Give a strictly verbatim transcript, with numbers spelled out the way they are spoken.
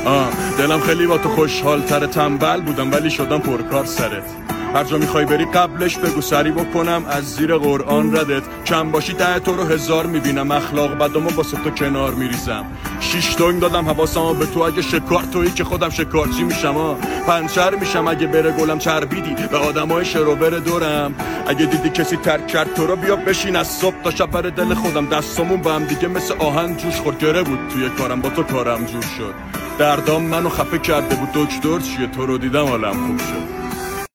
آه دلم خیلی با تو خوشحال تره، تنبل بودم ولی شدم پرکار سرت. هر جا میخوای بری قبلش بگو سری بکنم از زیر قرآن ردت. کم باشی ته تو رو هزار میبینم، اخلاق بدامو واسه تو کنار میریزم. شیش تنگ دادم حواسمو به تو، اگه شکار تویی که خودم شکارچی میشم. آه پنچر میشم اگه بره گلم چربیدی به آدمای شروبر دورم. اگه دیدی کسی ترک کرد تو رو بیا بشین از صبح تا شب بر دل خودم. دستامون با هم دیگه مثل آهن جوش خورد، گره بود توی کارم با تو کارم جور شد. دردام منو خفه کرده بود، دکتر چیه تو رو دیدم حالم خوب شد.